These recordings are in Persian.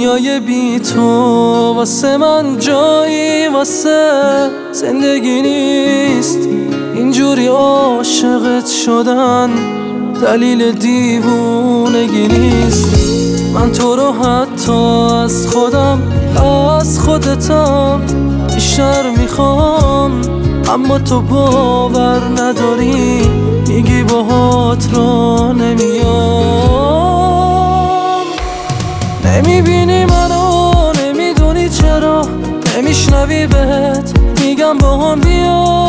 دنیای بی تو واسه من جایی واسه زندگی نیست. اینجوری عاشقت شدن دلیل دیوونگی نیست. من تو رو حتی از خودم از خودتم بیشتر میخوام، اما تو باور نداری، میگی باهات را نمیام. نمیبینی منو، نمیدونی چرا، نمیشنوی بهت میگم با هم بیا.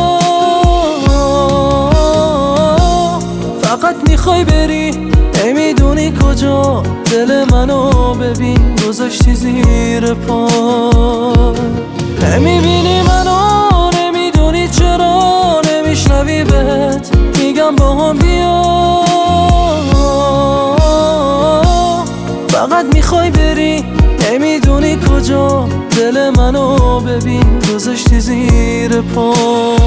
فقط میخوای بری، نمیدونی کجا، دل منو ببین گذاشتی زیر پا. نمیبینی منو، نمیدونی چرا، نمیشنوی بهت میگم با هم بیا. فقط میخوای بری، نمیدونی کجا، دل منو ببین گذاشتی زیر پا.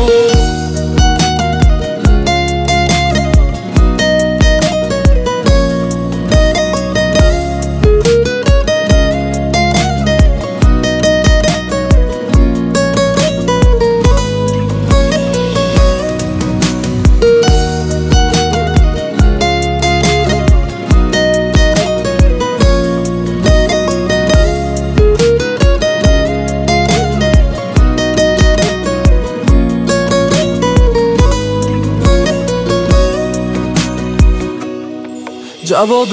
جواب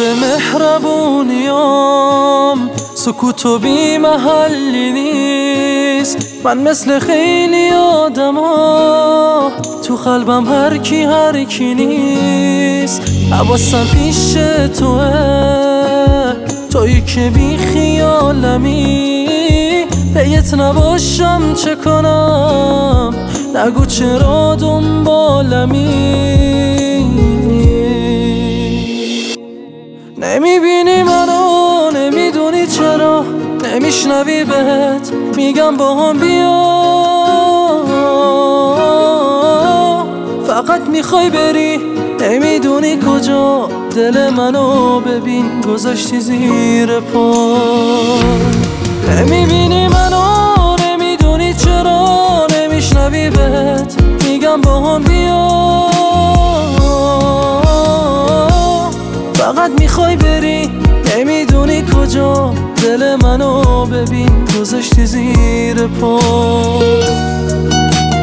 مهربونیام سکوت و بی محلی نیست. من مثل خیلی آدما تو قلبم هر کی نیست. حواسم پیش توه، تویی که بی خیالمی. پیت نباشم چه کنم، نگو چرا دنبالمی. نمیبینی منو، نمیدونی چرا، نمیشنوی بهت میگم با هم بیا. فقط میخوای بری، نمیدونی کجا، دل منو ببین گذاشتی زیر پا. نمیبینی منو، نمیدونی چرا، نمیشنوی بهت میگم با هم بیا. فقط میخوای بری، نمیدونی کجا، دل منو ببین گذاشتی زیر پا.